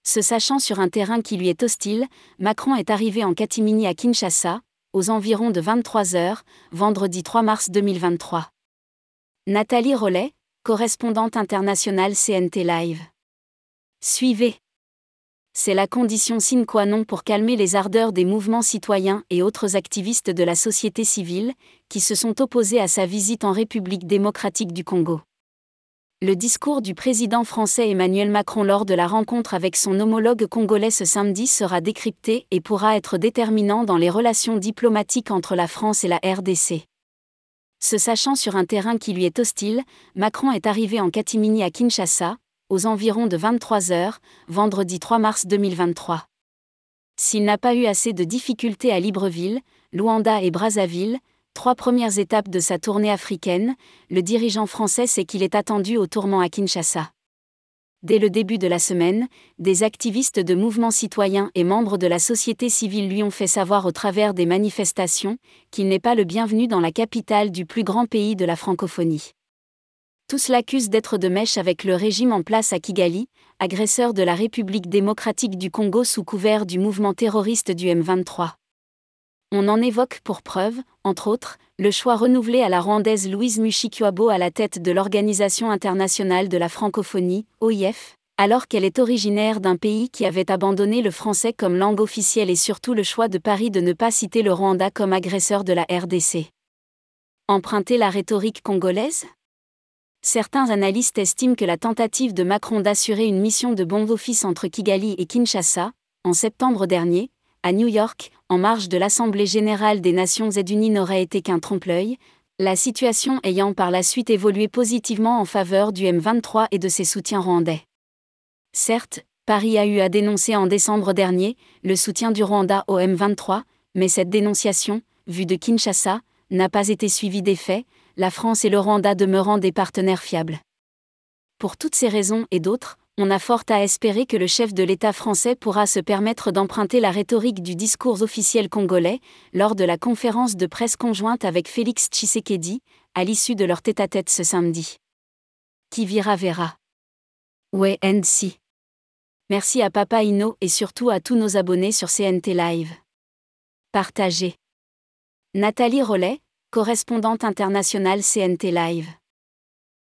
Se sachant sur un terrain qui lui est hostile, Macron est arrivé en catimini à Kinshasa, aux environs de 23h, vendredi 3 mars 2023. Nathalie Rollet, correspondante internationale CNT Live. Suivez. C'est la condition sine qua non pour calmer les ardeurs des mouvements citoyens et autres activistes de la société civile, qui se sont opposés à sa visite en République démocratique du Congo. Le discours du président français Emmanuel Macron lors de la rencontre avec son homologue congolais ce samedi sera décrypté et pourra être déterminant dans les relations diplomatiques entre la France et la RDC. Se sachant sur un terrain qui lui est hostile, Macron est arrivé en catimini à Kinshasa, aux environs de 23h, vendredi 3 mars 2023. S'il n'a pas eu assez de difficultés à Libreville, Luanda et Brazzaville, 3 premières étapes de sa tournée africaine, le dirigeant français sait qu'il est attendu au tournant à Kinshasa. Dès le début de la semaine, des activistes de mouvements citoyens et membres de la société civile lui ont fait savoir au travers des manifestations qu'il n'est pas le bienvenu dans la capitale du plus grand pays de la francophonie. Tous l'accusent d'être de mèche avec le régime en place à Kigali, agresseur de la République démocratique du Congo sous couvert du mouvement terroriste du M23. On en évoque pour preuve, entre autres, le choix renouvelé à la Rwandaise Louise Mushikiwabo à la tête de l'Organisation internationale de la francophonie, OIF, alors qu'elle est originaire d'un pays qui avait abandonné le français comme langue officielle et surtout le choix de Paris de ne pas citer le Rwanda comme agresseur de la RDC. Emprunter la rhétorique congolaise ? Certains analystes estiment que la tentative de Macron d'assurer une mission de bon office entre Kigali et Kinshasa, en septembre dernier, à New York, en marge de l'Assemblée générale des Nations unies n'aurait été qu'un trompe-l'œil, la situation ayant par la suite évolué positivement en faveur du M23 et de ses soutiens rwandais. Certes, Paris a eu à dénoncer en décembre dernier le soutien du Rwanda au M23, mais cette dénonciation, vue de Kinshasa, n'a pas été suivie d'effet, la France et le Rwanda demeurant des partenaires fiables. Pour toutes ces raisons et d'autres, on a fort à espérer que le chef de l'État français pourra se permettre d'emprunter la rhétorique du discours officiel congolais, lors de la conférence de presse conjointe avec Félix Tshisekedi, à l'issue de leur tête-à-tête ce samedi. Qui verra verra. Ouais, NC. Merci à Papa Ino et surtout à tous nos abonnés sur CNT Live. Partagez. Nathalie Rollet, correspondante internationale CNT Live.